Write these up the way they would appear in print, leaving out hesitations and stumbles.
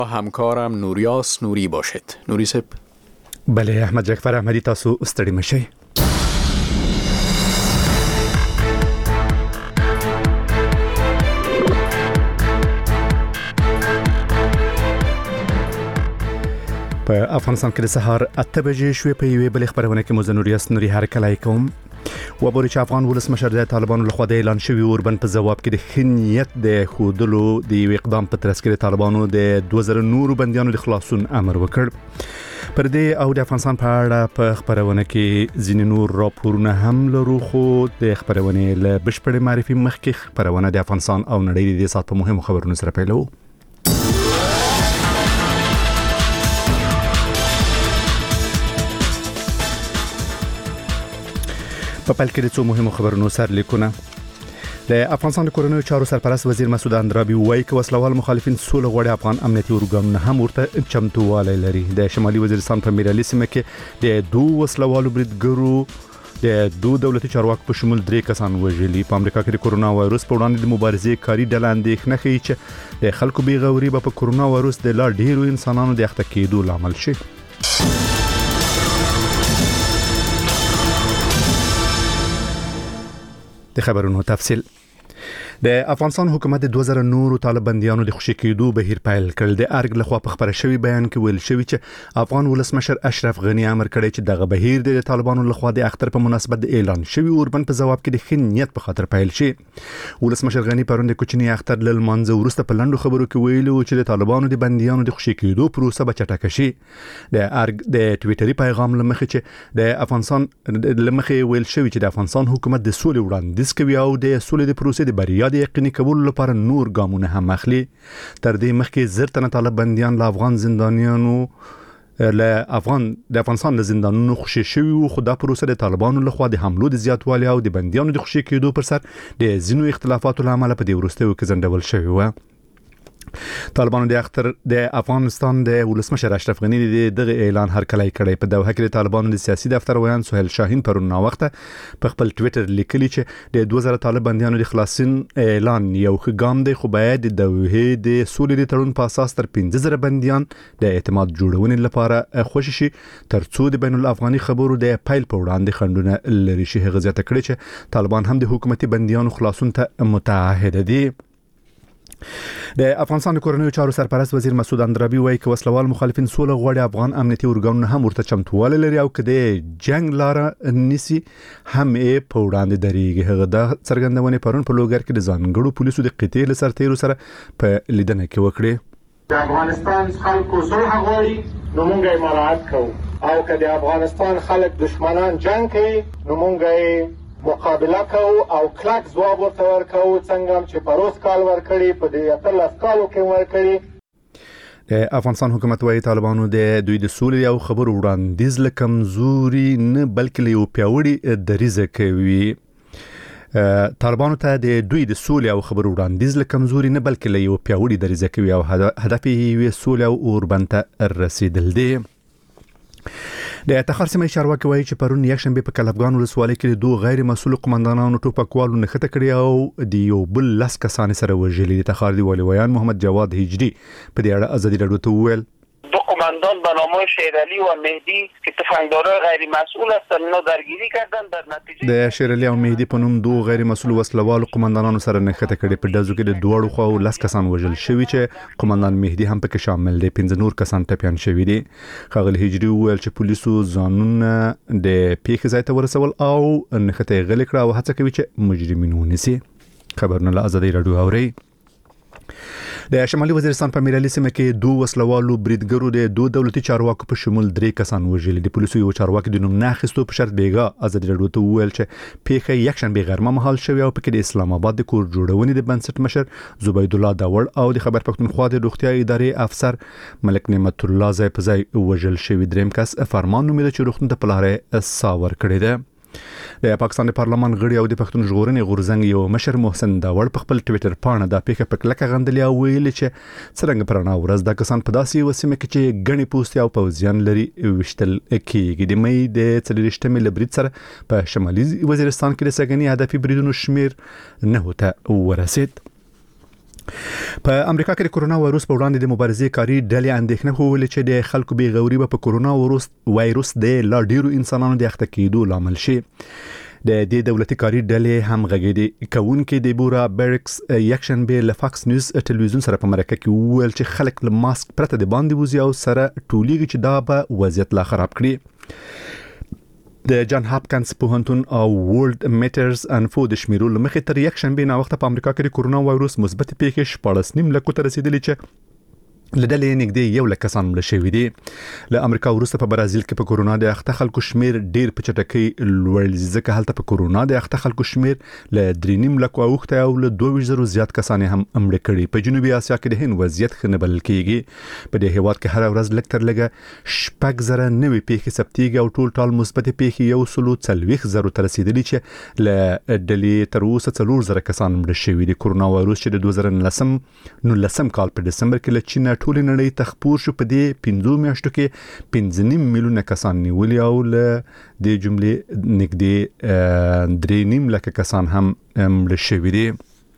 همکارم نوریاس نوری باشد. نوری صاحب. بله احمد جعفر احمدی، تاسو ستړي مشئ. په افغانستان کې د سهار 8 بجې شوې. په یوې بلې خبرونه کې مو نوریاس نوري هرکلی کوم. وبوري چې افغان ولسمشر د طالبانو لخوا د اعلان شوی اوربند په جواب کې د خنیت د خودلو د یو اقدام په ترڅ کې طالبانو د 2000 نورو بنديانو د خلاصون امر وکړ. پر دې او د افغانستان په اړه په خبرونه کې ځینې نور راپورونه هم لرو، خو د خبرونه له بشپړ معرفي مخکې خبرونه د افغانستان او نړۍ د سات په مهمو خبرونو سره پیلو. په پیل کې د څو مهمو خبرونو سرلیکونه. د افغانستان د کورنیو چارو سرپرست وزیر مسعود اندرابي وایي چې وسلوال مخالفین سوله غواړي افغان امنیتي ارګانونه هم ورته چمتووالی لري. د شمالي وزیرستان په میرالي سیمه کې د دوه وسلوالو بریدګرو د دوه دولتي چارواکو په شمول 3 کسان وژلي. په امریکا کې د کورونا وایروس په وړاندې د مبارزې کاری ډله اندېښنه ښیي چې د خلکو بې غوري به په کورونا وایروس د لا ډیرو انسانانو د اخته کېدو لامل شي. د خبرونو تفصیل. د افغانستان حکومت د 2000 نورو طالب بنديانو د خوشي کېدو بهیر پیل کړل. د ارګ لخوا په خبره شوی بیان کې ویل شوی چې افغان ولسمشر اشرف غنی امر کړی چې دغه بهیر د طالبانو لخوا د اختر په مناسبت د اعلان شوی اوربند په جواب کې د خنیت په خاطر پیل شي. ولسمشر غنی پرون د کوچنی اختر ل منځ ورسته په لندو خبرو کې ویلو چې د طالبانو د بنديانو د خوشي کېدو پروسه به چټکه شي. د ارګ د ټوئیټري پیغام لمخې چې د افغانستان لمخې ویل شوی چې د افغانستان حکومت د سولې وړاندیز کوي او د سولې د پروسې د بریا د یقیني کولو لپاره نور ګامونه هم اخلي. تر دې مخکې زرتنه طالب بنديان له افغان زندانیانو د افغانستان له زندانونو خوشي شوي وو، خو دا پروسه د طالبانو لخوا د حملو د زیاتوالي او د بنديانو د خوشي کېدو پر سر د ځینو اختلافاتو له امله په دې وروستیو کې ځنډول شوی و. طالبانو د اختر د افغانستان د ولسمشر اشرف غنی دغه اعلان هرکلی کړی. په دوحه کې د طالبانو د سیاسي دفتر ویان سهیل شاهین پرون ناوخته په خپل ټوئیټر لیکلی چې د 2000 طالب بنديانو د خلاصون اعلان یو ښه ګام دی، خو باید د دوحه د سولې د تړون په اساس تر 15000 بنديان د اعتماد جوړونې لپاره خوشي شي ترڅو د بین الافغاني خبرو د پیل په وړاندې خندونه لري شي. هغه زیاته کړی چې طالبان هم د حکومتي بنديانو خلاصون ته متعهد دي. د افغانستان د کورنیو چارو سرپرست وزیر مسعود اندرابي وایي چې وسلوال مخالفین سوله غواړي افغان امنیتي ارګانونه هم ورته چمتووالی لري او که د جنگ لاره نیسي هم یې په وړاندې درېږي. هغه دا څرګندونې پرون په لوګر کې د ځانګړو پولیسو د قطعې له سرتیرو سره په لیدنه کې وکړې. د افغانستان خلکو صلح غواړي نو موږ یې مراعات کوو، او که د افغانستان خلک دشمنان جنگ کوي نو موږ یې مقابله کوو او کلک ځواب ورته ورکوو، څنګه چې پروس کال ورکړي په دې 18 کالو کې ورکړي. د افغانستان حکومت وايي طالبانو د دوی د سولې او خبرو وړاندیز له کمزوري نه بلکې له یو پیاوړي دریځ کوي. طالبانو ته د دوی د سولې او خبرو وړاندیز له کمزوري نه بلکې له یو پیاوړي دریځ کوي او هدف یې سولې او اوربند ته رسیدل دی. د تخار سیمه چارواکي وایي چې پرون یکشنبه په کلفګان ولسوالۍ کې دوه غیر مسؤل قومندانانو ټوپکوالو نښته کړې او د یو بل لاس کسان سره وژلي. د تخار دی والي ویان محمد جواد هجری په دې اړه ازادي رادیو ته وویل دو قماندان به نام شیرعلی و مهدی که تفنگدارای غیر مسئول هستند اینا درگیری کردن. در نتیجه د شیرعلی او مهدی په نوم دوه غیر مسؤل وسلوال قومندانانو سره نښته کړې. په دزو کې د دوړو خو لاس کسان وژل شوی چې قومندان مهدی هم پکې شامل دی. 15 نور کسان ټپيان شوی دي. خغل هجری ویل چې پولیسو ځانونه د پیښې ځای ته ورسول او نښته غلې کړه او هڅه کوي چې مجرمین ونیسي. خبرونه له ازادي رادیو اوري. د شمالي وزیرستان په میرالي سیمه کې دوه وسلوالو بریدګرو د دوه دولتي چارواکو په شمول 3 کسان وژلي. د پولیسو یو چارواکي د نوم نه اخیستو په شرط بیګا ازادي رادیو ته وویل چې پیښه یکشنبه غرمه مهال شوې او پکې د اسلام آباد د کور جوړونې د بنسټ مشر زبید الله داوړ او د خبر پښتونخوا د روغتیا ادارې افسر ملک نعمت الله ځای په ځای وژل شوی. دریم کس فرمان نومېده چې روغتون ته په لارې ساور کړی دی. د پاکستان د پارلمان غړي او د پښتون ژغورنې غورځنګ یو مشر محسن داوړ په خپل ټوئیټر پاڼه دا پیښه په کلکه غندلې او ویل چې څنګه پرانا ورځ د کسان په داسې وسیمه کې چې غني پوسټ او پوزیان لري وشتل کېږي. د مې د 30 لبرید سره په شمالي وزیرستان کې د سګنی هدفي بریدونو شمیر 9 ته ورسید. په امریکا کې د کرونا وایروس په وړاندې د مبارزې کاری ډلې اندېښنه کوله چې د خلکو بې غوري په کرونا وایروس د لا ډیرو انسانانو د اخته کېدو لامل شي. د دې دولتي کاری ډلې هم غږیدي کوونکې د بورا بیرکس یکشن به له فاکس نیوز ټلویزیون سره په مرکه کې ویل چې خلک له ماسک پرته د باندې وځي او سره ټولیږي چې دا به وضعیت لا خراب کړي. د جان هاپکینز پوهنتون او ورلد میټرز انفو د شمیرو لمخې تر یک شنبه نا وخت په امریکا کې د کرونا وایروس مثبت پیښې 14.9 لکو ته رسیدلې چې لدلې نږدې 1 لک کسان مړه شوي دي. له امریکا وروسته په برازیل کې په کرونا د اخته خلکو شمیر ډیر په چټکۍ لوړ ځکه هلته په کرونا د اخته خلکو شمیر له 3.5 لک اوخته او له 2000 زیات کسان هم مړه کړي. په جنوبي اسیا کې د هند وضعیت ښه نه بلل کېږي. په دې هیواد کې هر ورځ لږ تر لږه 6,000 نوې پیښې ثبتېږي او ټول مثبت پیښې 140,000 ته رسیدلي چې له ډلې تر اوسه 4,000 کسان مړه شوي دي. کرونا وایروس چې د 2019 کال په دسمبر کې له چین ټول نړۍ ته خپور شو په دې 15 میاشتو کې 5.5 میلیونه کسان نیولي او له دې جملې نږدې 3.5 لک کسان هم مړه شوي دي.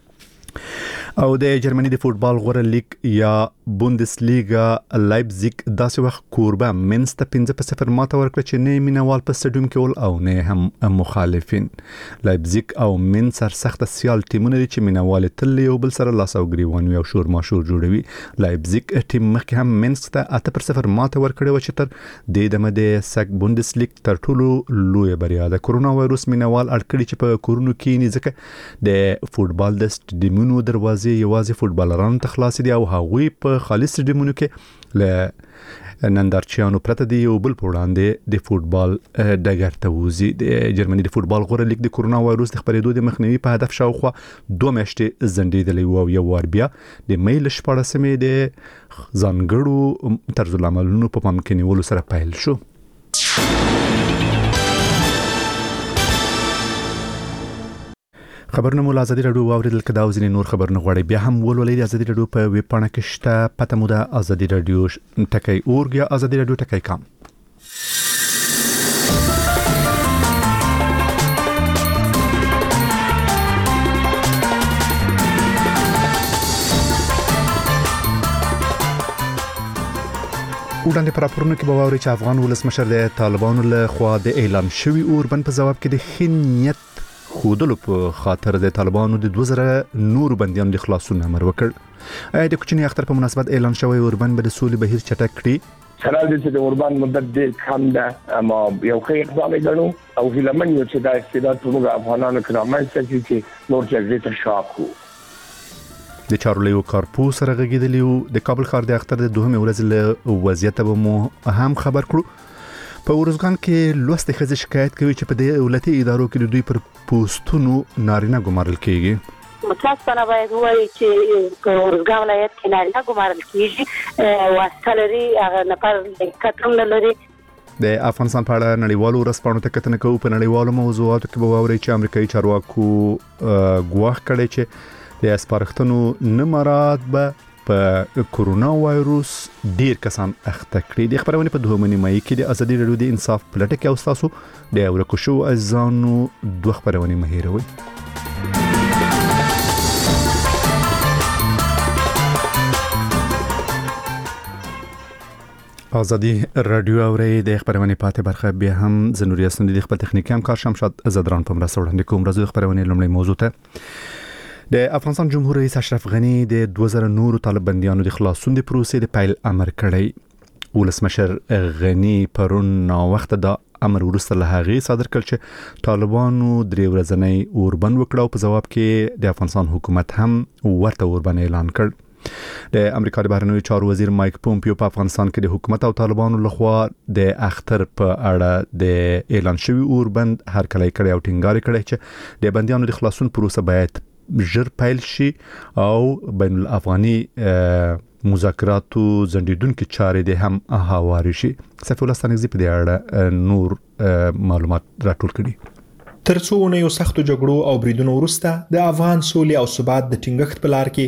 او د جرمني د فوتبال غوره لیگ یا بوندسلیګا لایپزیګ داسې وخت کوربه مینس ته 5-0 ماته ورکړه چې نه مینوال په سټډیوم کې ول او نه هم مخالفین. لایپزیګ او مینس سر سخت سیال ټیمونه دي چې مینوال تل یو بل سره لاس او ګریوان او شور ماشور جوړوي. لایپزیګ ټیم مخکې هم مینس ته 8-0 ماته ورکړه و چې تر د دمه د سګ بوندسلیګ تر ټولو لوی بریا ده. کرونا وایروس مینوال اړکړي چې په کورونو کې نه ځکه د فوتبال د سټډیومونو دروازې یوازې فوتبالرانو ته خلاص دي او هغوی په خالص سټډیومونو کې له نندارچیانو پرته دی یو بل په وړاندې د فوتبال ډګر ته وځي. د جرمني د فوتبال غوره لیگ د کرونا وایروس د خپرېدو د مخنیوي په هدف شاوخوا 2 میاشتې ځنډېدلې و او یو وار بیا د مې له 14مې د ځانګړو طرز العملونو په پام کې نیولو سره پیل شو. خبرونه مو له ازادي رادیو واوریدل کدا او ځینې نور خبرونه غواړي بیا هم ولولئ. د ازادي رادیو په ویب پاڼه کې شته پته مو د ازادي رادیو ټکی اورګ یا ازادي رادیو ټکی کام. وړاندې پر راپورونو کې به واوري چې افغان ولسمشر د طالبانو له خوا د اعلان شوی اوربند په جواب کې د خنیت خودلو په خاطر د طالبانو د 2000 نور بنديانو د خلاصون امر وکړ. د کوچنی اختر په مناسبت اعلان شوی اوربند به د سولې بهیر چټک کړي. سره د اوربند مدت ډیر کم ده اما یو ښه اقدام غنو او هیلمن یو چې د استعداد په موږ افغانانو کرامت چې نور جګړې ته شاکو. د چارلیو کارپو سره غږیدلی د کابل ښار د اختر د دوهمې ورځې له وضعیت به مو هم خبر کړو. په ورزګان کې لوستې ښځې شکایت کوي چې په دې دولتي ادارو کې د دوی پر پوسټونو نارینه ګمارل کیږي. متاسفانه باید وایي چې ورزګان ولایت کې نارینه ګمارل کیږي او سالري هغه نفر کترم نه لري. د افغانستان په اړه نړیوالو ورځپاڼو ته کتنه کوو. په نړیوالو موضوعاتو کې به واورئ چې امریکایي چارواکو ګواښ کړی چې د سپارښتنو نه مراعات به په کرونا وایروس ډیر کسان اخته کړي. د خبرونه په دوه مې کې د ازادي رادیو د انصاف پلټه کې او تاسو د ورکو شو ازانو دوه خبرونه مهیروي. ازادي رادیو اوري د خبرونه پاتې برخه به هم زنوري اسند د خپل تخنیکی همکار شمشاد زدران په مرسته وړاندې کوم. راځو خبرونه لومړی موضوع ته. د افغانستان جمهور رئیس اشرف غنی د 2000 نورو طالب بنديانو د خلاصون د پروسې د پیل امر کړی. ولسمشر غنی پرون نو وخت د امر ورسته له هغه صادر کړ چې طالبانو درې ورځنی اوربند وکړو. په جواب کې د افغانستان حکومت هم ورته اوربند اعلان کړ. د امریکا د بهرنیو چارو وزیر مایک پومپیو په افغانستان کې د حکومت او طالبانو لخوا د اختر په اړه د اعلان شوی اوربند هرکلی کړی او ټینګار کړی چې د بنديانو د خلاصون پروسه باید ژر پیل شي او بین الافغاني مذاکراتو ځنډیدونکو چارې د هم هواري شي. صفي الله ستانګزي په دې اړه نور معلومات راټول کړي. ترڅو یو سختو جګړو او بریدونو وروسته د افغان سولې او ثبات د ټینګښت په لار کې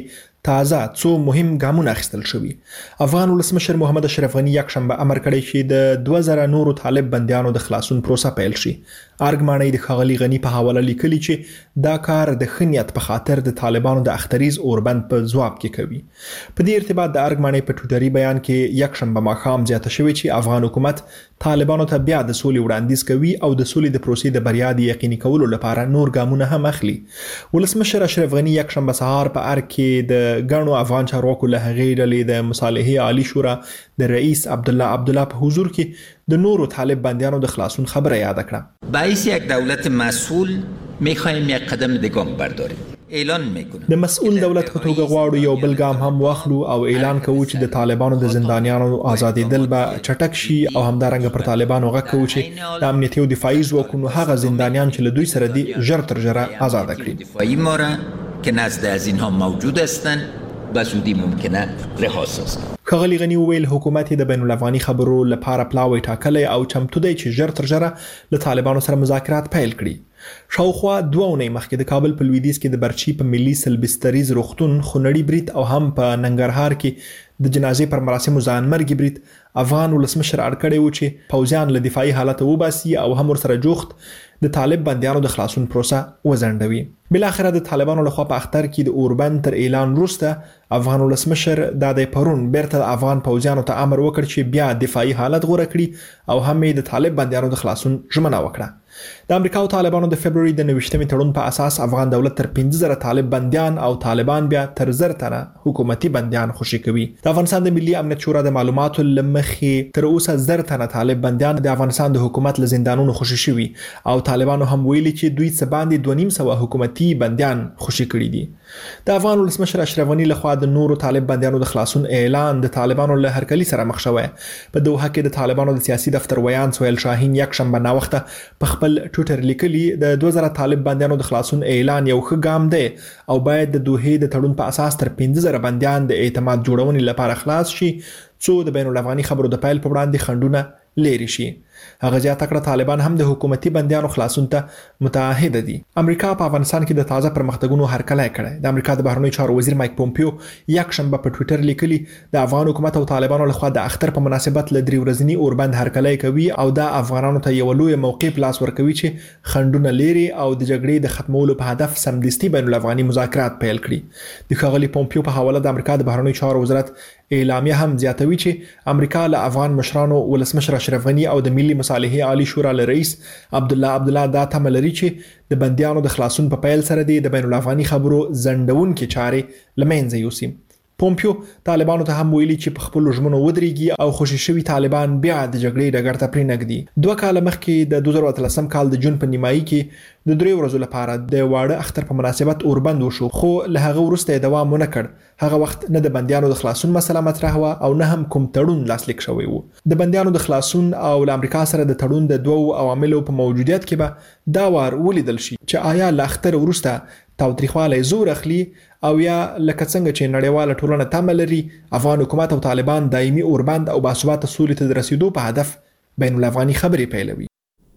تازه څو مهم ګامونه اخیستل شوي. افغان ولسمشر محمد اشرف غني یکشنبه امر کړی چې د 2000 نورو طالب بندیانو د خلاصون پروسه پیل شي. ارګماني د ښاغلي غني په حواله لیکلي چې دا کار د خنیت په خاطر د طالبانو د اختریز اوربند په ځواب کې کوي. په دې ارتباط د ارګماني په ټویټري بیان کې یکشنبه ماښام زیاته شوې چې افغان حکومت طالبانو ته بیا د سولې وړاندیز کوي او د سولې د پروسې د بریا د یقیني کولو لپاره نور ګامونه هم اخلي. ولسمشر اشرف غني یکشنبه سهار په ارګ کې د غنو افغان چارواکو له هغې ډلې د مصالحې عالی شورا د رئیس عبدالله په حضور کې د نورو طالب بندیانو د خلاصون خبره یاد کړه. باعث یک دولت مسئول می‌خوایم یک قدم دیگه برداریم. اعلان میکنه د مسئول دولت په توګه غواړو یو بل ګام هم واخلو او اعلان کوو چې د طالبانو د زندانیانو آزادېدل به چټک شي او همدارنګه پر طالبانو غږ کوو چې د امنیتي او دفاعي ځواکونو هغه زندانیان چې له دوی سره دي ژر تر ژره آزاد کړي. دفاعی ما را که نزد از اینها موجود هستند به زودی ممکنه رها سازند. ښاغلي غني وویل حکومت د بین الافغاني خبرو لپاره پلاوی ټاکلی او چمتو دی چې ژر تر ژره له طالبانو سره مذاکرات پیل کړي. شاوخوا 2 اونۍ مخکې د کابل په لویدیځ کې د برچی په ملي سلبستریز روغتون خونړي برید او هم په ننګرهار کې د جنازې پر مراسمو ځانمرګي برید افغان ولسمشر اړ کړی و چې پوځیان له دفاعي حالت وباسي او هم ورسره جوخت د طالب بندیانو د خلاصون پروسه وزندوي. بل اخر د طالبانو لخوا په اختر کې د اوربند تر اعلان وروسته افغان ولسمشر د پرون بیرته افغان پوځیانو ته امر وکړ چې بیا دفاعي حالت غوره کړي او هم د طالب بندیانو د خلاصون ژمنه وکړه. د امریکا او طالبانو د فبرवरी د 29 تړون په اساس افغان دولت تر 15000 طالب بندیان او طالبان بیا تر 1000 تنه حکومتي بندیان خوشي کوي. د افغانستان د ملي امنیت شورا د معلوماتو لمخې تر اوسه 1000 تنه طالب بندیان د افغانستان د حکومت له زندانونو خوشي شوي او طالبانو هم ویلي چې دوی څه باندې 250 حکومتي بندیان خوشي کړي دي. د افغان ولسمشر اشرف غني لخوا د نورو طالب بندیانو د خلاصون اعلان د طالبانو له هرکلي سره مخ شوی. په دوحه کې د طالبانو د سیاسي دفتر ویان سهیل شاهین یکشنبه ناوخته په خپل ټویټر لیکلي د 2000 طالب بندیانو د خلاصون اعلان یو ښه ګام دی او باید د دوحې د تړون په اساس تر 15000 بندیان د اعتماد جوړونې لپاره خلاص شي څو د بین الافغاني خبرو د پیل په وړاندې خنډونه لري شي. هغه زیاته کړه طالبان هم د حکومتي بندیانو خلاصون ته متعهد دي. امریکا په افغانستان کې د تازه پرمختګونو هرکلی کړی. د امریکا د بهرنیو چارو وزیر مایک پومپیو یکشنبه په ټویټر لیکلي د افغان حکومت او طالبانو لخوا د اختر په مناسبت له 3 ورځنی اوربند هرکلی کوي او د افغانانو ته یو لوی موقع پلاس ورکوي چې خنډونه لري او د جګړې د ختمولو په هدف سمدستي بین الافغاني مذاکرات پیل کړي. د ښاغلي پومپیو په حواله د امریکا د بهرنیو چارو وزارت اعلامیه هم زیاتوي چې امریکا له افغان مشرانو ولسمشر اشرف غني او د ملي مصالحې عالی شورا له رئیس عبدالله دا تمه لري چې د بندیانو د خلاصون په پیل سره د بین الافغاني خبرو ځنډونکې چارې له منځه یوسي. پومپیو طالبانو ته هم ویلي چې په خپل ژمنو ودرېږي او خوشي شوي طالبان بیا د جګړې ډګر ته پرېنږدي. 2 کاله مخکې د 2013 کال د جون په نیمایي کې د 3 ورځو لپاره د واړه اختر په مناسبت اوربند وشو خو له هغه وروسته دوام ونه کړ. هغه وخت نه د بندیانو د خلاصون مسله مطرح و او نه هم کوم تړون لاسلیک شوی و. د بندیانو د خلاصون او له امریکا سره د تړون د 2 عواملو په موجودیت کې به دا وار ولیدل شي چې آیا له اختر وروسته تاوتریخوالی زور اخلي او یا لکه څنګه چې نړیواله ټولنه تمه لري افغان حکومت او طالبان دایمي اوربند او باثباته سولې ته د رسیدو په هدف بین الافغاني خبرې پیلوي.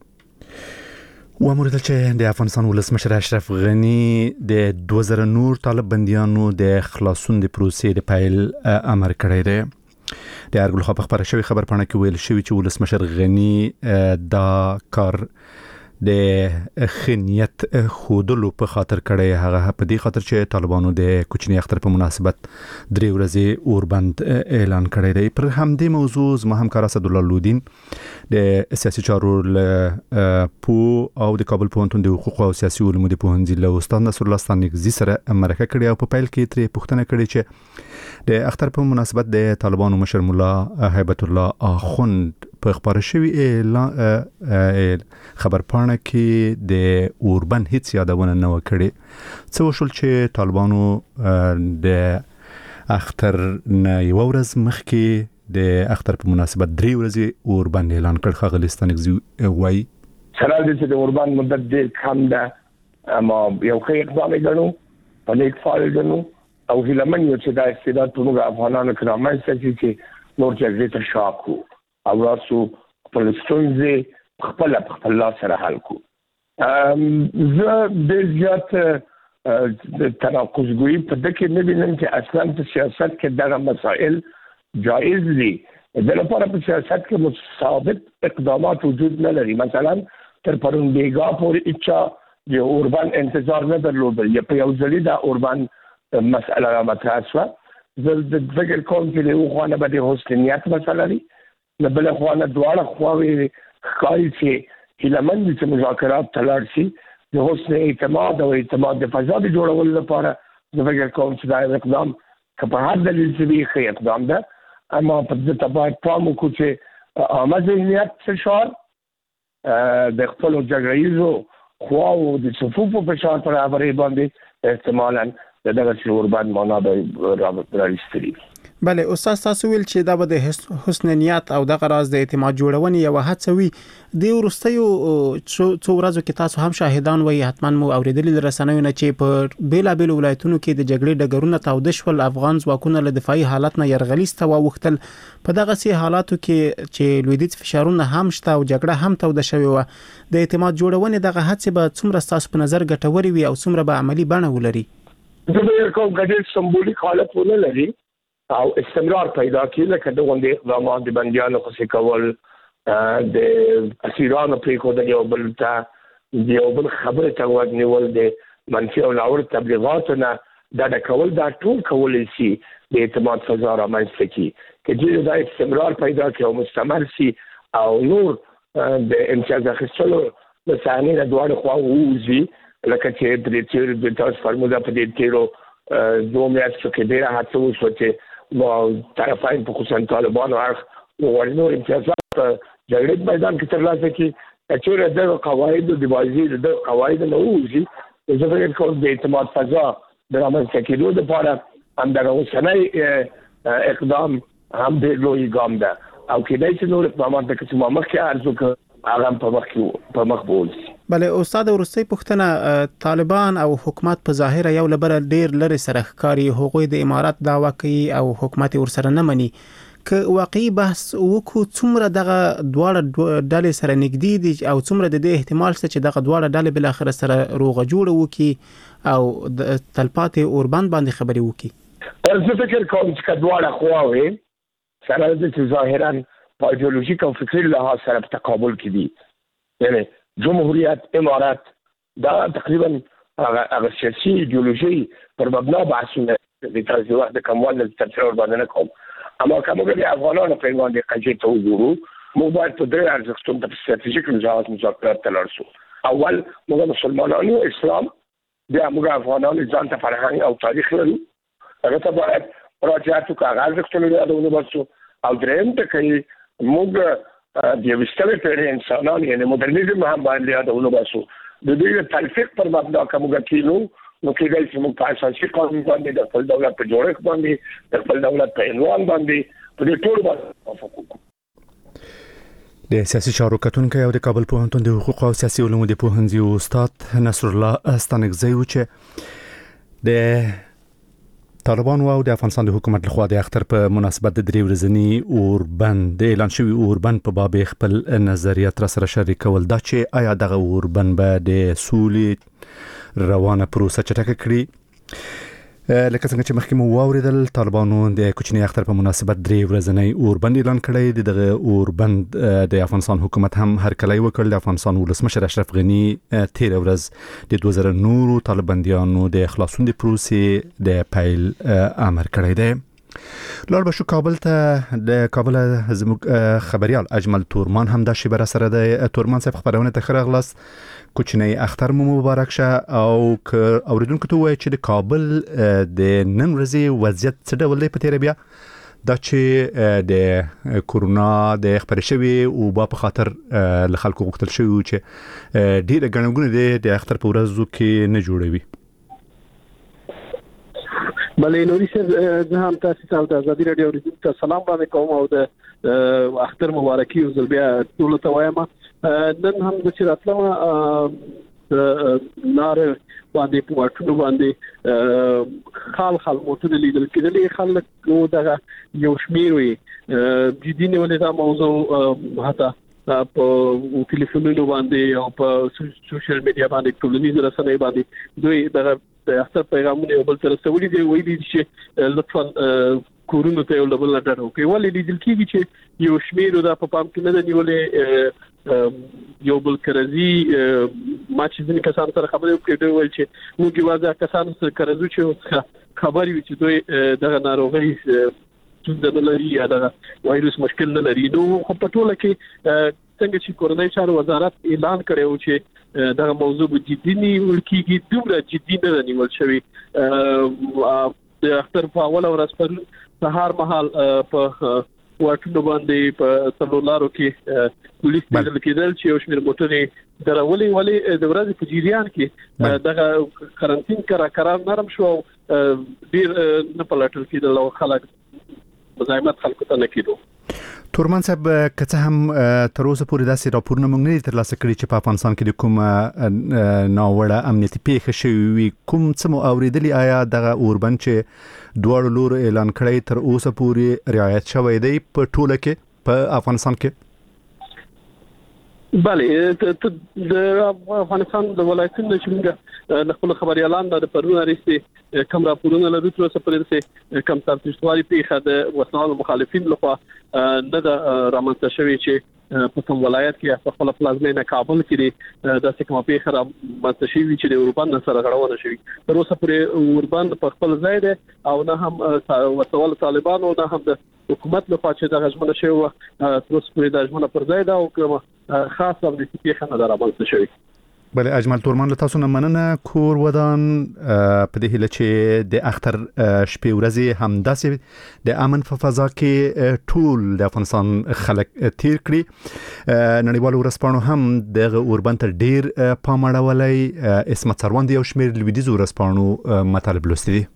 واموریدل چې د افغانستان ولسمشر اشرف غني د 2000 نور طالب بندیانو د خلاصون د پروسې د پیل امر کړی دی. د ارګ لخوا په خبره شوی خبر پاڼه کې ویل شوی چې ولسمشر غني دا کار د خنیت خودلو په خاطر کړی. هغه په دې خاطر چې طالبانو د کوچنی اختر په مناسبت 3 ورځې اوربند اعلان کړی دی. پر همدې موضوع زما همکار اسد الله لودین د سیاسي چارو پو او د کابل پوهنتون د حقوق او سیاسي علومو د پوهنځي له استاد نصر الله ستانګزي سره مرکه کړې او په پیل کې ترې پوښتنه کړې چې د اختر په مناسبت د طالبانو مشر مولا هیبت الله اخوند په خبره شوی خبر پاڼه کې د اوربند هیڅ یادونه نه وکړي. څه وشول چې طالبانو د اختر نه یو ورځ مخکې د اختر په مناسبت 3 ورځې اوربند اعلان کړ. ښاغلی ستانګزي وایي سره د اوربند مدت ډېر کم ده اما یو ښه اقدام یې ګڼو په نیک فعال ګڼو او هیله من یو چې دا استعداد په موږ افغانانو کې رامنځته شي چې نور جګړې ته شا کړو او راسو خپل ستونزې خپل لاس سره حل کړو. زه ډېر زیات د تناقض ګویي په دغه نه وینم چې اصلا په سیاست کې دغه مسائل جائز دي. د لپاره په سیاست کې ثابت اقدامات وجود نه لري. مثلا تر پرون بیګا پورې اچا د اوربان انتظار نه درلودل یا په یو ځلې د اوربان مسأله مطرح شوه. زه د فکر کوم چې له خوانه به د حسنیت مسله لري، له بل خوانه دواړه خواوې ښکاري چې لمن چې مذاکرات تلاړ شي د حسن اعتماد او اعتماد د فضا د جوړولو لپاره. زه فکر کوم چې دا اقدام که په هر دلیل چې ښه اقدام ده، اما په دې ته باید پام وکړو چې عامه ذهنیت فشار د خپلو جګړه ییزو خواو د صفوفو فشار پر هغې باندې احتمالاً د دغه اوربان معنا به راوستلي. بله استاد، تاسو ویل چې دا به د حسن نیت او دغه راز د اعتماد جوړونې یو هڅه وي. د وروستیو څو ورځو کې تاسو هم شاهدان وئ، حتما مو اوریدلي له رسنیو نه چې په بیلابیلو ولایتونو کې د جګړې ډګرونه تاوده شول، افغان ځواکونه له دفاعي حالت نه یرغلیز ته واوښتل. په دغسې حالاتو کې چې لویدیځ فشارونه هم شته او جګړه هم توده شوې وه، د اعتماد جوړونې دغه هڅې به څومره ستاسو په نظر ګټورې وي او څومره به عملي بڼه ولري؟ زه فکر کوم ګډ سمبولیک حالت ونه لري او استمرار پیدا کړي، لکه د غونډې اقدامات د بندیانو خوشي کول، د اسیرانو پرېښودل، یو بل ته د یو بل خبرې ته غوږ نیول، د منفي او ناوړه تبلیغاتو نه ډډه کول، دا ټول کولی شي د اعتماد فضا رامنځته کړي. که چېرې دا استمرار پیدا کړي او مستمر شي او نور د امتیاز اخیستلو د صحنې نه دواړه خواوې ووځي، لکه چې د تاسو فرموده په دې تېرو 2 میاشتو کې ډېره هڅه وشوه چې طرفین په خصوصا طالبانو اړخ وغواړي نور امتیازات په جګړې میدان کې ترلاسه کړي. که چېرې دغه قواعدو د بازي د قواعدو نه ووځي، زه فکر کوم د اعتماد فضا د رامنځته کېدو دپاره همدغه اوسنی اقدام هم ډېر لوی ګام ده او کېدای شي نور اقدامات لکه چې ما مخکې عرض وکړ هغه په مخ بول شي. بله استاد، وروستۍ پوښتنه، طالبان او حکومت په ظاهره یو له بله ډېر لرې سره ښکاري، هغوی د امارات دعوه کوي او حکومت یې ورسره نه مني. که واقعي بحث وکړو، څومره دغه دواړه ډلې سره نږدې دي او څومره د دې احتمال شته چې دغه دواړه ډلې بالاخره سره روغه جوړه وکړي او د تلپاتې اوربند باندې خبرې وکړي؟ زه فکر کوم چې دواړه خواوې سره د چې ظاهراً په ایډیولوژیک او فکري لحاظ سره په تقابل کې دي، یعنی جمهوریت امارات دا تقریبا هغه سیاسي ایډیولوژي پر مبنا بحثونه د تاسو وخت د کموال د تفسیر باندې نه کوم. اما کومه د افغانانو په باندې قضیه ته وګورو، موږ باید په درې ارزښتونو په ستراتیژیک لحاظ مذاکرات ته لاړ شو. اول موږ مسلمانانو اسلام، بیا موږ افغانانو ځان ته فرهنګ او تاریخ لرو، هغه ته باید مراجعات وکړو، هغه ارزښتونه یادونه باسو. او درېیم ته کوي موږ د یوستلې پیړۍ انسانان یعنی مدرنیزم هم باید یادونه باسو. د دوی د تلفیق پر مبنا که موږ کینو، نو کېدای شي موږ په اساسي قانون باندې د خپل دولت په جوړښت باندې، د خپل دولت په عنوان باندې په دې ټول باندې موافق وکړو. د سیاسي چارو کتونکی او د کابل پوهنتون د حقوق او سیاسي علومو د پوهنځي استاد نصر الله ستانکزی و چې د طالبان او د افغانستان د حکومت لخوا د اختر په مناسبت د 3 ورځنی اوربند اعلان شوی اوربند په باب خپل نظریات را سره شریکول، دا چې آیا دغه اوربند به د سولې روانه پروسه چټکه کړي؟ لکه څنګه چې مخکې مو واوریدل، طالبانو د کوچنی اختر په مناسبت 3 ورځنی اوربند اعلان کړی. دغه اوربند د افغانستان حکومت هم هرکلی وکړ. د افغانستان ولسمشر اشرف غنی تیر ورځ د 2000 نورو طالباندیانو د خلاصون د پروسې د پیل امر کړی دی. لار بشو کابل ته، د کابل زموږ خبريال اجمل تورمان هم د شیبره سره د تورمان صاحب خبرونه ته خرغلاس کوچنی اختر مو مبارک شه. او که اوریدونکو ته وایي چې د کابل د نن ورځې وضعیت څه ډول دی په تیر بیا دا چې د کورونا د خبرې شوی او په خاطر له خلکو غوښتل شوی چې ډیره غنګونه د اختر په ورځو کې نه جوړوي. بله نوري سر، زه هم تاسو ته د ازادي رادیو ته سلام باندې کوم او د اختر مبارکي او بیا ټول ته وایم. نن هم د چراتلم نار باندې په واټونو باندې خال موټر لیدل کېدل، خلک نو دغه یو شمیر وي د دې ولې دا موضوع هتا په ټلیفونونو باندې او په سوشل میډیا باندې ټولنیز رسنۍ باندې دوی دغه د اختر پیغامونه یو بل تر رسولي دی ویلي چې لطفا کورونو ته یو بل نه ډارو کوي ولې لیدل کیږي چې یو شمیر د په پام کې نه نیولې یو بل کرزي ما چې ځینې کسان سره خبرې وکړې ویل چې موږ یوازې کسان سره کرزو چې خبرې وي چې دوی دغه ناروغي څنګه لري یا دغه وایروس مشکل نه لري نو په ټوله کې څنګه چې کورنۍ چارو وزارت اعلان کړی و چې دغه موضوع جدي نیول کیږي دومره جدي نه نیول شوی د اختر په اوله ورځ پر سهار مهال په واټونو باندې په سلولارو کې پولیس بدل کېدل چې یو شمېر موټرې درولې د ورځې په جریان کې دغه کارانتین قرار نرم شو ډیر نه پلټل کېدل او خلک مزاحمت خلکو ته نه کېدو. تورمان صاحب که هم تر اوسه پورې داسې راپورونه موږ نه ترلاسه کړي چې په افغانستان کې د کوم ناوړه امنیتي پیښه شوې وي کوم څه مو اوریدلي آیا دغه اوربند چې دواړو لورو اعلان کړی تر اوسه پورې رعایت شوی دی په ټوله کې په افغانستان کې؟ بله د افغانستان د ولایتونو چې موږ خپل خبريالان د پرونه رسي کوم راپورونه لري تر اوسه پورې کم تاسوالي پیښه د وسنوال مخالفین لخوا نه د رامنځته شوی چې په کوم ولایت کې په خپل پلازمینه کابل کې د کومه پیښه رامنځته شوی چې د اوربند سره غړونه شوی تر اوسه پورې اوربند په خپل ځای دی او نه هم وسوال طالبانو نه هم د حکومت لخوا چې د غژمنه شوی تر اوسه پورې د غژمنه پر ځای دا او کومه خاصه د پیښه نه رامنځته شوی. بله اجمل تورمان له تاسو نه مننه کور ودان په دې هیله چې د اختر شپې ورځې همداسې د امن په فضا کې ټول د افغانستان خلک تیر کړي. نړیوالو ورځپاڼو هم دغه اوربند ته ډیر پام اړولی. اسمت سروند یو شمېر لویدیځو ورځپاڼو مطالب لوستي دي.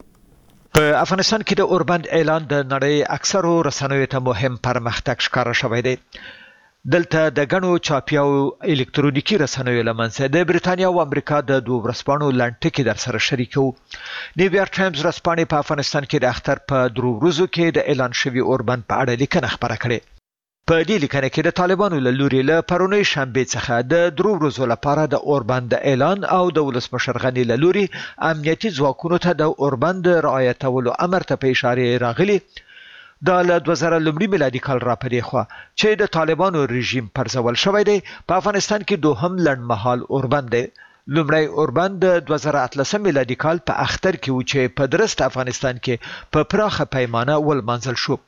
په افغانستان کې د اوربند اعلان د نړۍ اکثرو رسنیو ته مهم پرمختګ ښکاره شوی دی. دلته د غنو چاپي او الکترونیکی رسنیو لمنځه د بریتانیا او امریکا د دوه ورځپاڼو لنټکی در سره شریکو. نیویارک ټایمز ورځپاڼې په افغانستان کې د اختر په درو ورځو کې د اعلان شوی اوربند په اړه لیکنه خبره کړې. په دې لیکنه کې د طالبانو له لوري له پرونی شنبه څخه د درو ورځو لپاره د اوربند اعلان او د ولسمشر غنی له لوري امنیتي ځواکونو ته د اوربند رعایتولو امر ته په اشاره راغلي. دا له 2000 میلادي کال را پدې خو چې د طالبانو رژیم پرځول شوی دی په افغانستان کې دوهم لړمحال اوربند دی. لومړی اوربند د 2013 میلادي کال په اختر کې و چې په درست افغانستان کې په پراخه پیمانه ولمنځل شو.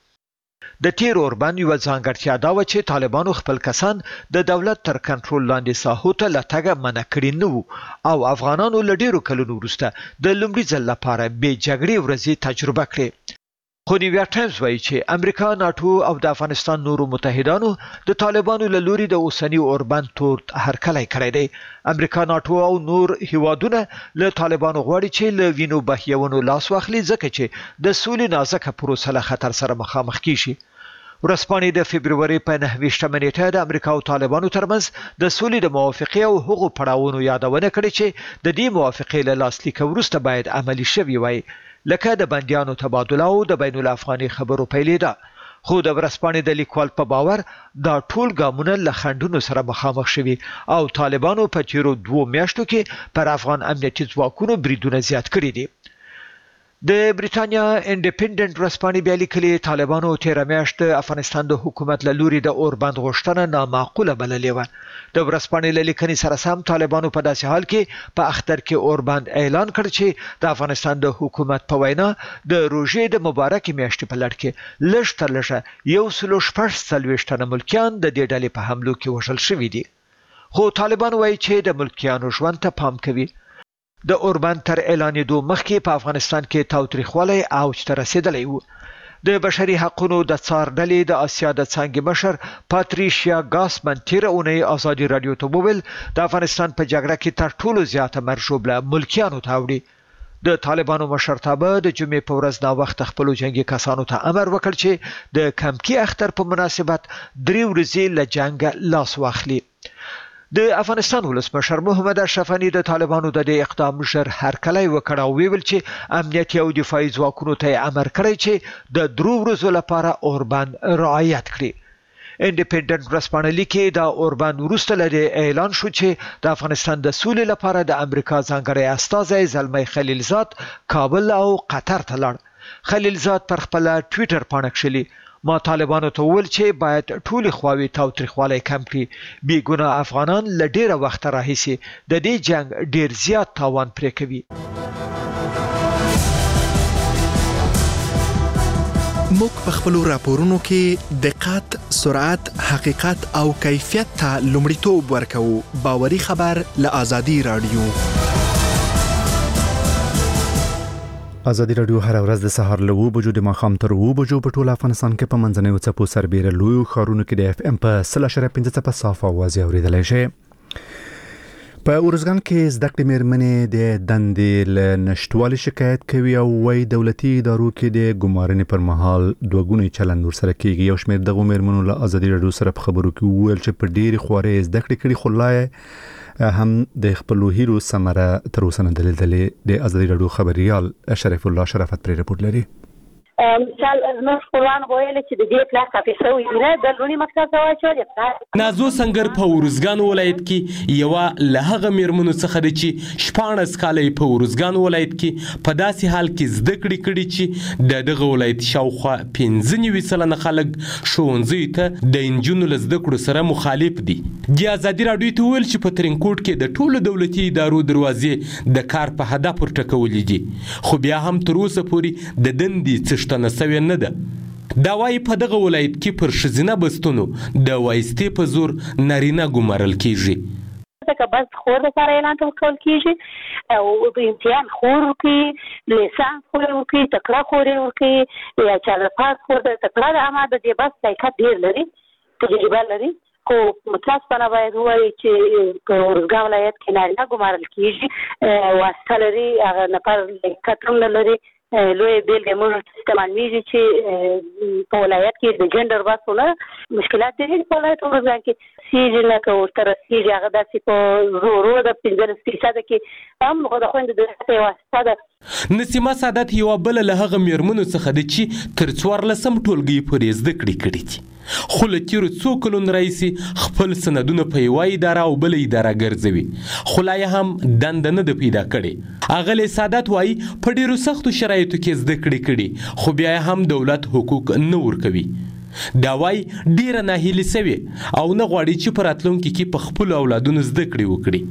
د تیر اوربند یو ځانګړتیا دا و چې طالبانو خپل کسان د دولت تر کنټرول لاندې ساحو ته لټګه منع کړی نو او افغانانو له ډیرو کلونو وروسته د لومړي ځل لپاره به جګړې ورځې تجربه کړې. خو نیویارک ټایمز وایي چې امریکا، ناتو او د افغانستان نورو متحدانو د طالبانو له لوري د اوسنی اوربند تور هرکلی کړی دی. امریکا، ناتو او نور هیوادونه له طالبانو غواړي چې له وینو بهیونو لاس واخلي ځکه چې د سولې نازکه پروسه له خطر سره مخامخ کیږي. ورځپاڼې د فبروري په 29 نیټه د امریکا او طالبانو ترمنځ د سولې د موافقې او هغو پړاوونو یادونه کړې چې د دې موافقې له لاسلیک وروسته باید عملي شوي وای لکه د بندیانو تبادله او د بین الافغاني خبرو پیلېده. خو د ورځپاڼې د لیکوال په باور دا ټول ګامونه له خنډونو سره مخامخ شوي او طالبانو په تیرو 2 میاشتو کې پر افغان امنیتي ځواکونو بریدونه زیات کړي دي. د بریتانیا انډیپندنت ورځپاڼې بیا لیکلي طالبانو تیر میاشت افغانستان د حکومت له لوري د اوربند غوښتنه نامعقوله بللې وه. د ورځپاڼې له لیکنې سره سم طالبانو په داسې حال کې په اختر کې اوربند اعلان کړ چې د افغانستان د حکومت په وینا د روژې د مبارکې میاشتې په لړ کې لږ تر لږه 140 تنه ملکیان د دې ډلې په حملو کې وژل شوي دي. خو طالبان وایي چې د ملکیانو ژوند ته پام کوي. د اوربند تر اعلانېدو مخکې په افغانستان کې تاوتریخوالی اوج ته رسېدلی و. د بشري حقوقو د څار ډلې د اسیا د څانګې مشر پاتریشیا ګاسمن تیر اونۍ ازادي رادیو ته وویل د افغانستان په جګړه کې تر ټولو زیاته مرشوبله ملکیانو ته وړي. د طالبانو مشرتابه د جمعې په ورځ نا وخت خپل جنگي کسانو ته امر وکړ چې د کمکی اختر په مناسبت 3 ورځې له جنگ لاس واخلي. د افغانستان ولسمشر محمد اشرف غنی د طالبانو د دې اقدام ژر هرکلی وکړ او ویل چې امنیتي او دفاعي ځواکونو ته امر کړی چې د 3 ورځو لپاره اوربند رعایت کړي. انډیپندنت ورځپاڼه لیکي دا اوربند وروسته لري اعلان شو چې د افغانستان د سولې لپاره د امریکا ځانګړی استازی زلمی خلیلزاد کابل او قطر ته لاړ. خلیلزاد پر خپل ټوئیټر باندې کښلي ما طالبانو ته وویل چې باید ټولې خواوې تاوتریخوالی کم کړي. بې ګناه افغانان له ډېره وخته راهیسې د دې جنګ ډېر زیات تاوان پرې کوي. موږ په خپلو راپورونو کې دقت، سرعت، حقیقت او کیفیت ته لومړیتوب ورکوو. باوري خبر له آزادي رادیو. آزادي رادیو هر ورځ د سهار له 9 بجو د ماښام تر 9 بجو په ټول افغانستان کې په منځنیو څپو سربېره لویو ښارونو کې د اف ام په 0.5 څپه صاف आवाज اوریدلای شئ. په ارزګان کې زده کړې مېرمنې د دندې له نشټوالي شکایت کوي او وايي دولتي ادارو کې د ګمارنې پر مهال دوه ګونی چلند ورسره کیږي. یو شمېر دغه مېرمنو له آزادي رادیو سره په خبرو کې وویل چې په ډېرې خوارۍ زده کړې کړي خو لا هم د خپلو هیرو ثمره تر اوسه نه ده لیدلې. د آزادي رادیو خبريال شریف الله شرافت پرې رپورټ لري. مثال زموږ خپلوان ویل چې د دې پلاس افیسر ویره د لونی مکتب ته واچول. نازو سنگر په ورزګان ولایت کې یو له هغه میرمنو څخه د چې 14 کال په ورزګان ولایت کې په داسې حال کې زده کړې کړي چې دغه ولایت شاوخوا 15% خلک ښوونځي ته د انجونو له زده کړو سره مخالف دي. د آزادي رادیو ته ویل چې په ترینکوټ کې د ټولو دولتي ادارو دروازې د کار په هدف ورټکولې دي خو بیا هم تر اوسه پورې د دندې نسوي نه ده. دا وايي په دغه ولایت کې پر ښځینه بستونو د وایستې په زور نارینه ګمارل کیږي. که بس خور لپاره اعلان ورکول کیږي او په امتحان خور ورکوي، لیسانس خور ورکوي، تکړه خور ورکوي یا چې لپاره خور د تکړه د اماده د بس لایقت ډیر لري، تجربه لري. خو متاسفانه باید وایي چې په ورزګان ولایت کې نارینه ګمارل کیږي، واسطه لري، هغه نفر لایقت هم نه لري. لوی بیلګه موږ استعمالېږي چې په ولایت کې د جندر باسونه مشکلات دي په ولایت ورزګان کې سیږي نه که ورته رسېږي هغه داسې په زورو د 15% کې هم د خویندو د رسۍ واسطه ده. نسیمه سعادت یوه بله له هغه میرمنو څخه ده چې تر 14 ټولګي پورې زده کړې کړي دي خو له تیرو څو کلونو راهیسې خپل سندونه په یوه اداره او بله اداره ګرځوي خو لا یې هم دنده نه ده پیدا کړې. اغلې سعادت وایي په ډېرو سختو شرایطو کې زده کړې کړي خو بیا هم دولت حقوق نه ورکوي. دا وایي ډېره ناهیلې سوې او نه غواړي چې په راتلونکي کې په خپلو اولادونو زده کړې وکړي.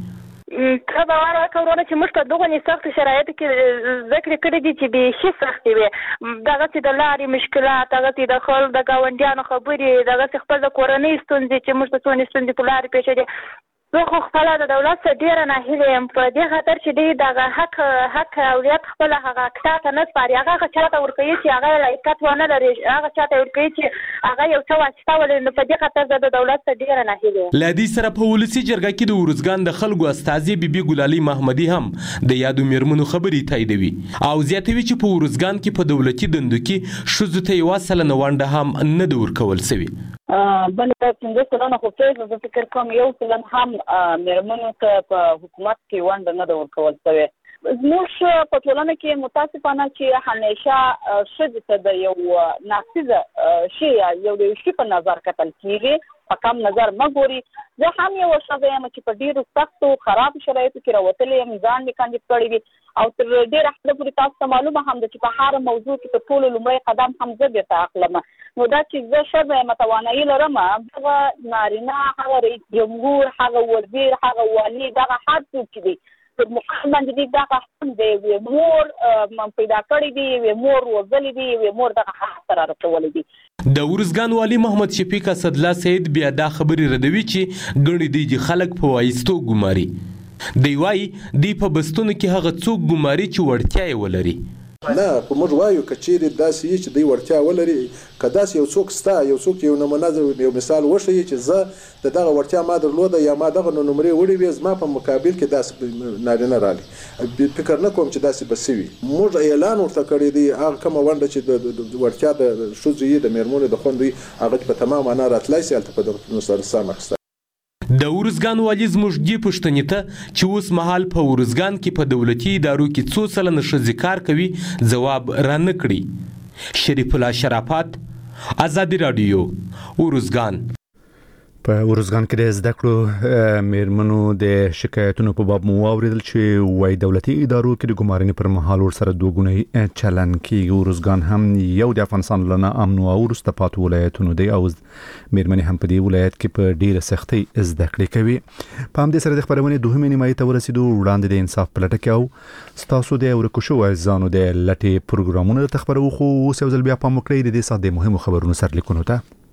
ته باور وکړه ورونه چې موږ په دغو سختو شرایطو کې زده کړې کړې دي چې بیخي سختې وې. دغسې د لارې مشکلات، دغسې د خلکو د ګاونډیانو خبرې، دغسې خپل د کورنۍ ستونزې چې موږ ته څومره ستونزې په لارې پېښې دي. زه خو خپله د دولت څخه ډېره ناهیله یم په دې خاطر چې دوی دغه حق اولاد خپله هغه اکتا ته نه سپاري، هغه چا ته ورکوي چې هغه لایقت ونه لري، هغه چا ته ورکوي چې هغه یو څه واسطه ولري. نو په دې خاطر زه د دولت څخه ډېره ناهیله یم. له دې سره په ولسي جرګه کې د ورزګان د خلکو استازي بیبي ګلالۍ محمدي هم د یادو میرمنو خبرې تاییدوي او زیاتوي چې په ورزګان کې په دولتي دندو کې ښځو ته 1% ونډه هم نه ده ورکول سوې. بل 15 خو فکر زه فکر کوم 1% هم میرمنو ته په حکومت کې ونډه نه ده ورکول سوې. زموږ په ټولنه کې متاسفانه چې همیشه ښځې ته د یو ناقصه شي یا یو د شي په نظر کتل کیږي، په کم نظر مه ګوري. زه هم یو ښځه یم چې په ډېرو سختو خرابو شرایطو کې راوتلې یم، ځان مې کاندید کړی وي او تر ډېره حده پورې تاسو ته معلومه هم ده چې په هر موضوع کې تر ټولو لومړی قدم هم زه بېرته اخلم. نو دا چې زه ښځه یم توانایي لرم، هغه نارینه، هغه رئیس جمهور، هغه وزیر، هغه والي، دغه هر څوک چې دی په مقام باندې دي دغه هم دی یوې مور پیدا کړی دي، یوې مور روزلې دي، یوې مور دغه حق سره رسولی دي. د ورزګان والي محمد شفیق اسدالله سید بیا دا خبرې ردوي چې ګڼي دی چې خلک په وایستو ګماري. دی وایي دی په بستونو کې هغه څوک ګماري چې وړتیا یې ولري. نه خو موږ وایو که چیرې داسې یي چې دوی وړتیا ولري، که داسې یو څوک ستا یو څوک یو نمونه یو مثال وښیي چې زه د دغه وړتیا ما درلوده یا ما دغه نمرې وړې وې، زما په مقابل کې داسې نارینه رالي، فکر نه کوم چې داسې به سوي. موږ اعلان ورته کړی دی هغه کومه ونډه چې د وړتیا د ښځو یي د میرمنو د خویندو هغه په تمام معنا راتلی سي هلته په دغه سره سم اخیستی. د ورزګان والي زموږ دې پوښتنې ته چې اوس مهال په ورزګان کې په دولتي ادارو کې څو سلنه ښځې کار کوي ځواب رانه کړي. شریف الله شرافت، آزادي رادیو، ورزګان. په ورزګان کې د زده کړو میرمنو د شکایتونو په باب مو واوریدل چې وای دولتي ادارو کې د ګمارنې پر مهال ورسره دوګونی چلن کیږي. ورزګان هم یو د افغانستان لنه امن او ورسته پاتې ولایتونو دی او میرمنې هم په دې ولایت کې په ډیره سختۍ زده کړې کوي. په همدې سره د خبرونه دوه نیمایي ته ورسېدو. وړاندې د انصاف په لټه کې او ستاسو د ورکو شو ځانو د لټې پروګرامونو د تخبرو خو اوس یو ځل بیا پام وکړئ د دې ساده مهمو خبرونو سرلیکونو ته.